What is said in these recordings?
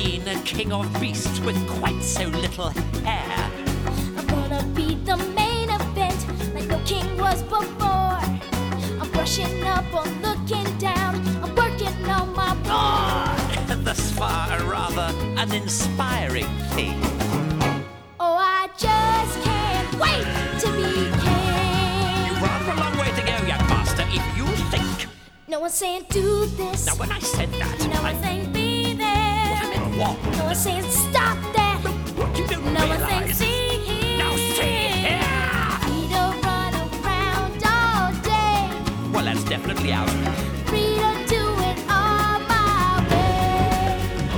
seen a king of beasts with quite so little hair. I'm gonna be the main event like no king was before. I'm brushing up or looking down. I'm working on my roar. Thus far, a rather uninspiring thing. Oh, I just can't wait to be king. You've rather a long way to go, young master, if you think. No one's saying do this. Now, when I said that, No one's saying be there. I meant what? No one's saying stop that. What you don't No one's saying realize. see here. Now see here. Free to run around all day. Well, that's definitely out. Free to do it all my way.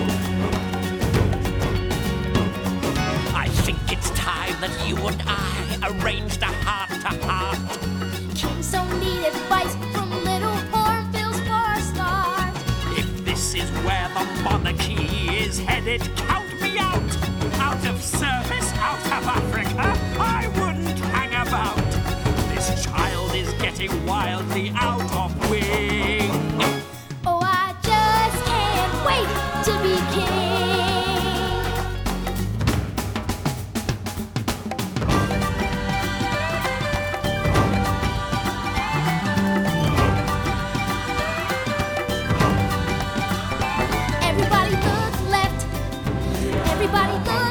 I think it's time that you and I arranged a heart-to-heart. Kings don't need advice from little hornbills for a start. If this is where the monarchy is headed, count me out. Out of service, out of Africa, I wouldn't hang about. This child is getting wildly out of wing. Oh, I just can't wait to be king. Everybody look left. Everybody look